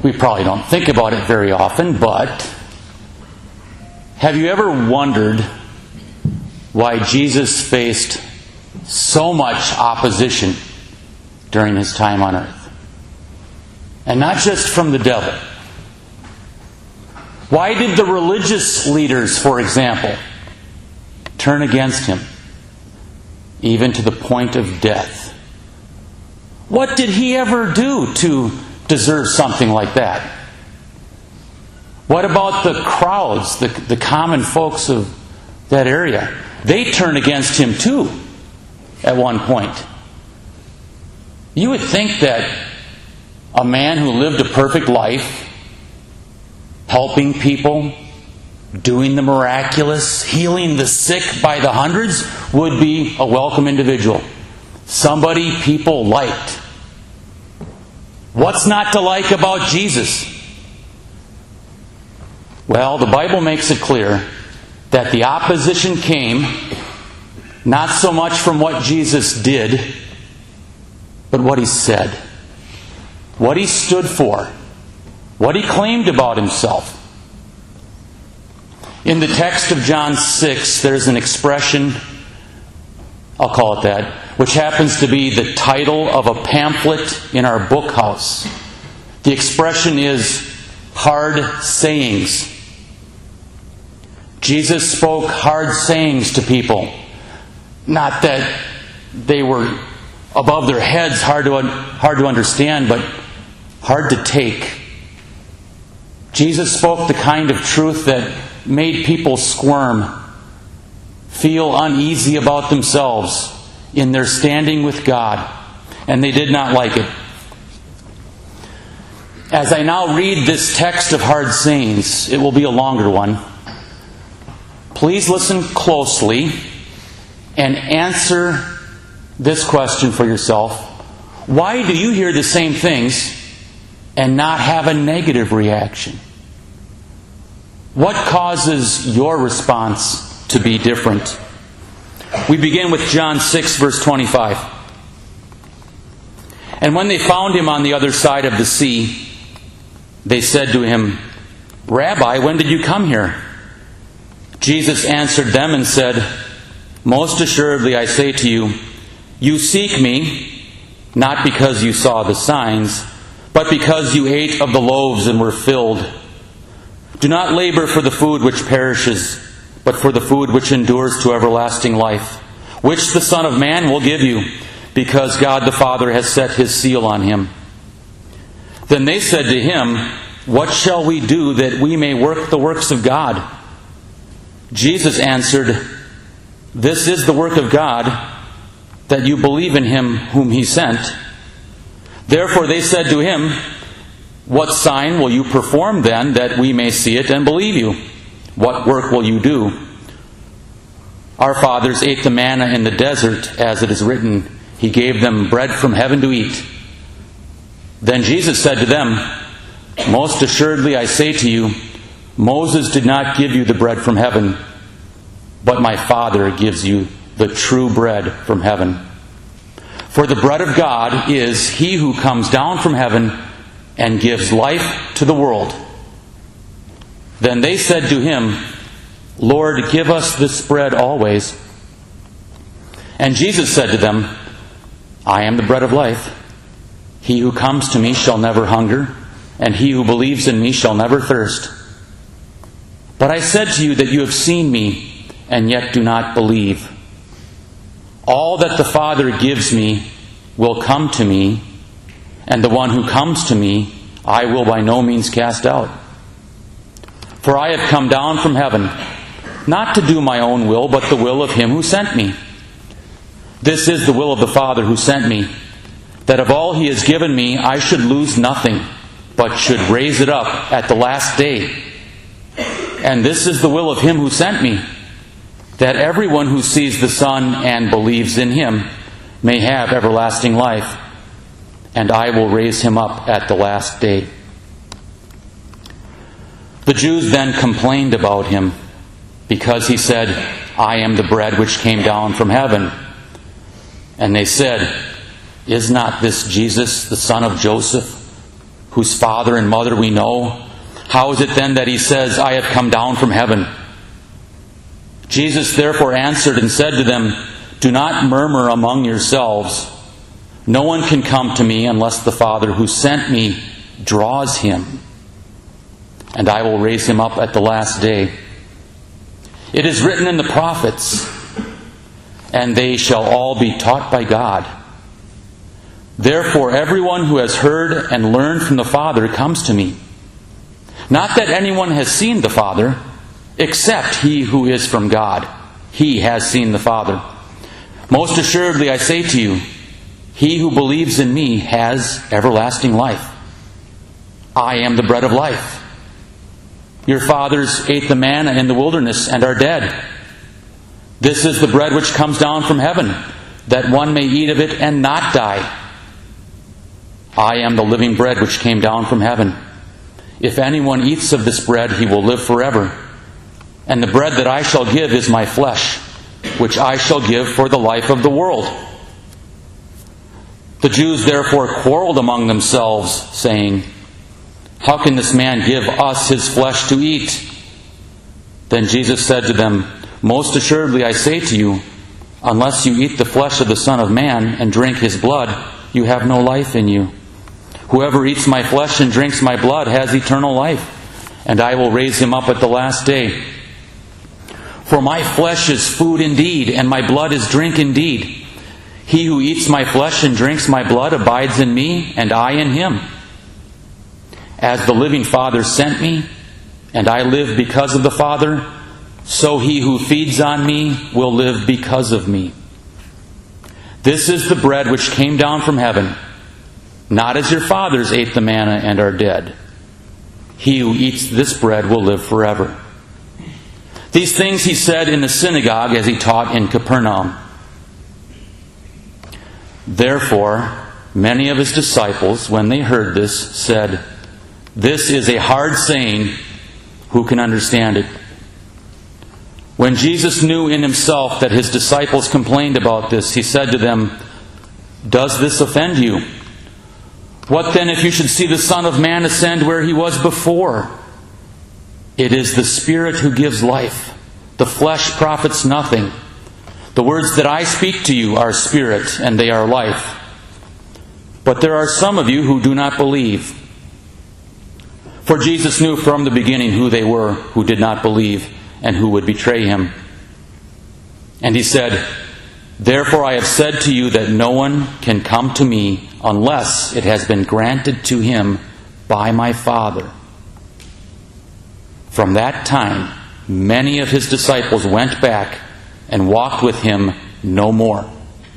We probably don't think about it very often, but have you ever wondered why Jesus faced so much opposition during his time on earth? And not just from the devil. Why did the religious leaders, for example, turn against him, even to the point of death? What did he ever do to deserve something like that? What about the crowds, the common folks of that area? They turned against him too, at one point. You would think that a man who lived a perfect life, helping people, doing the miraculous, healing the sick by the hundreds, would be a welcome individual. Somebody people liked. What's not to like about Jesus? Well, the Bible makes it clear that the opposition came not so much from what Jesus did, but what he said, what he stood for, what he claimed about himself. In the text of John 6, there's an expression, I'll call it that, which happens to be the title of a pamphlet in our book house. The expression is hard sayings. Jesus spoke hard sayings to people. Not that they were above their heads, hard to understand, but hard to take. Jesus spoke the kind of truth that made people squirm, feel uneasy about themselves in their standing with God, and they did not like it. As I now read this text of hard sayings, it will be a longer one. Please listen closely and answer this question for yourself. Why do you hear the same things and not have a negative reaction? What causes your response to be different? We begin with John 6, verse 25. And when they found him on the other side of the sea, they said to him, Rabbi, when did you come here? Jesus answered them and said, Most assuredly I say to you, you seek me, not because you saw the signs, but because you ate of the loaves and were filled. Do not labor for the food which perishes, but for the food which endures to everlasting life, which the Son of Man will give you, because God the Father has set his seal on him. Then they said to him, What shall we do that we may work the works of God? Jesus answered, This is the work of God, that you believe in him whom he sent. Therefore they said to him, What sign will you perform then, that we may see it and believe you? What work will you do? Our fathers ate the manna in the desert, as it is written, He gave them bread from heaven to eat. Then Jesus said to them, Most assuredly I say to you, Moses did not give you the bread from heaven, but my Father gives you the true bread from heaven. For the bread of God is he who comes down from heaven and gives life to the world. Then they said to him, Lord, give us this bread always. And Jesus said to them, I am the bread of life. He who comes to me shall never hunger, and he who believes in me shall never thirst. But I said to you that you have seen me, and yet do not believe. All that the Father gives me will come to me, and the one who comes to me I will by no means cast out. For I have come down from heaven, not to do my own will, but the will of him who sent me. This is the will of the Father who sent me, that of all he has given me I should lose nothing, but should raise it up at the last day. And this is the will of him who sent me, that everyone who sees the Son and believes in him may have everlasting life, and I will raise him up at the last day. The Jews then complained about him, because he said, I am the bread which came down from heaven. And they said, Is not this Jesus, the son of Joseph, whose father and mother we know. How is it then that he says, I have come down from heaven? Jesus therefore answered and said to them, do not murmur among yourselves. No one can come to me unless the Father who sent me draws him, and I will raise him up at the last day. It is written in the prophets, and they shall all be taught by God. Therefore everyone who has heard and learned from the Father comes to me. Not that anyone has seen the Father, except he who is from God. He has seen the Father. Most assuredly I say to you, he who believes in me has everlasting life. I am the bread of life. Your fathers ate the manna in the wilderness and are dead. This is the bread which comes down from heaven, that one may eat of it and not die. I am the living bread which came down from heaven. If anyone eats of this bread, he will live forever. And the bread that I shall give is my flesh, which I shall give for the life of the world. The Jews therefore quarreled among themselves, saying, how can this man give us his flesh to eat? Then Jesus said to them, most assuredly I say to you, unless you eat the flesh of the Son of Man and drink his blood, you have no life in you. Whoever eats my flesh and drinks my blood has eternal life, and I will raise him up at the last day. For my flesh is food indeed, and my blood is drink indeed. He who eats my flesh and drinks my blood abides in me, and I in him. As the living Father sent me, and I live because of the Father, so he who feeds on me will live because of me. This is the bread which came down from heaven, not as your fathers ate the manna and are dead. He who eats this bread will live forever. These things he said in the synagogue as he taught in Capernaum. Therefore, many of his disciples, when they heard this, said, this is a hard saying. Who can understand it? When Jesus knew in himself that his disciples complained about this, he said to them, does this offend you? What then if you should see the Son of Man ascend where he was before? It is the Spirit who gives life. The flesh profits nothing. The words that I speak to you are spirit, and they are life. But there are some of you who do not believe. For Jesus knew from the beginning who they were who did not believe and who would betray him. And he said, therefore I have said to you that no one can come to me unless it has been granted to him by my Father. From that time, many of his disciples went back and walked with him no more.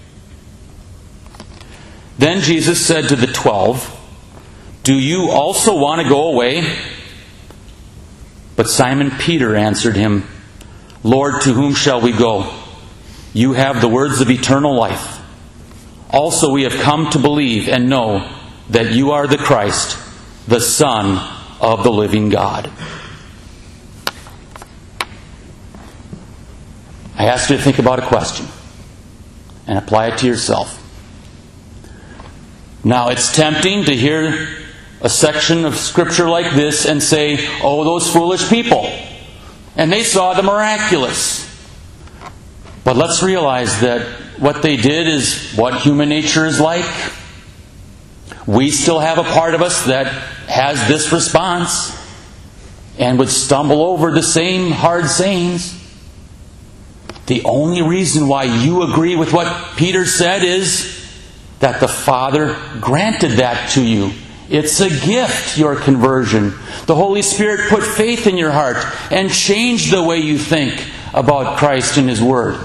Then Jesus said to the 12, do you also want to go away? But Simon Peter answered him, Lord, to whom shall we go? You have the words of eternal life. Also we have come to believe and know that you are the Christ, the Son of the living God. I ask you to think about a question and apply it to yourself. Now, it's tempting to hear a section of Scripture like this and say, oh, those foolish people. And they saw the miraculous. But let's realize that what they did is what human nature is like. We still have a part of us that has this response and would stumble over the same hard sayings. The only reason why you agree with what Peter said is that the Father granted that to you. It's a gift, your conversion. The Holy Spirit put faith in your heart and changed the way you think about Christ and His Word.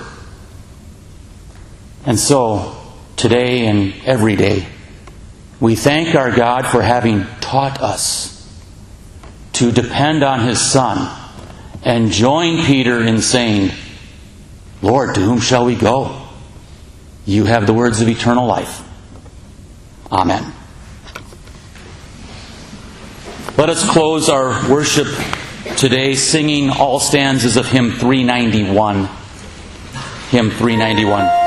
And so, today and every day, we thank our God for having taught us to depend on His Son and join Peter in saying, Lord, to whom shall we go? You have the words of eternal life. Amen. Let us close our worship today singing all stanzas of hymn 391. Hymn 391.